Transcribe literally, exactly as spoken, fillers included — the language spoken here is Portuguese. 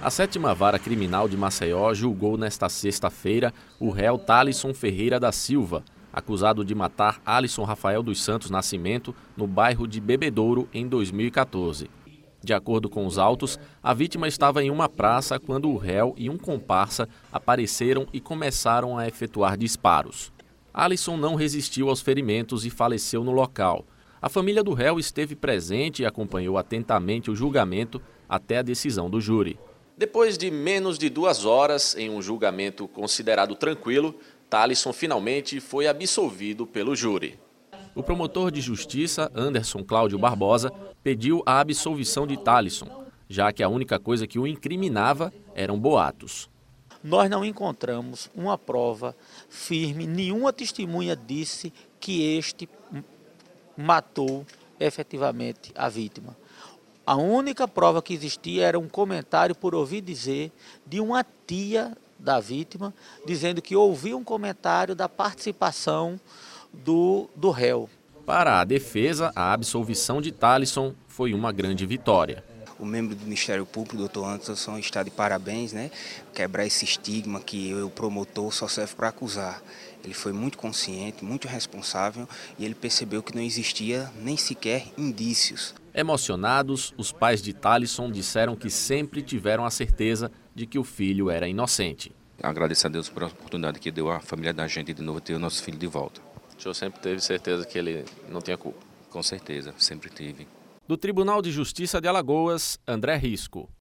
A sétima Vara Criminal de Maceió julgou nesta sexta-feira o réu Talisson Ferreira da Silva, acusado de matar Alisson Rafael dos Santos Nascimento no bairro de Bebedouro em dois mil e quatorze. De acordo com os autos, a vítima estava em uma praça quando o réu e um comparsa apareceram e começaram a efetuar disparos. Alisson não resistiu aos ferimentos e faleceu no local. A família do réu esteve presente e acompanhou atentamente o julgamento até a decisão do júri. Depois de menos de duas horas, em um julgamento considerado tranquilo, Talisson finalmente foi absolvido pelo júri. O promotor de justiça, Anderson Cláudio Barbosa, pediu a absolvição de Talisson, já que a única coisa que o incriminava eram boatos. Nós não encontramos uma prova firme, nenhuma testemunha disse que este matou efetivamente a vítima. A única prova que existia era um comentário, por ouvir dizer, de uma tia da vítima, dizendo que ouvia um comentário da participação do, do réu. Para a defesa, a absolvição de Talisson foi uma grande vitória. O membro do Ministério Público, doutor Anderson, está de parabéns, né? Quebrar esse estigma que o promotor só serve para acusar. Ele foi muito consciente, muito responsável e ele percebeu que não existia nem sequer indícios. Emocionados, os pais de Talisson disseram que sempre tiveram a certeza de que o filho era inocente. Agradeço a Deus por a oportunidade que deu à família da gente de novo ter o nosso filho de volta. O senhor sempre teve certeza que ele não tinha culpa? Com certeza, sempre tive. Do Tribunal de Justiça de Alagoas, André Risco.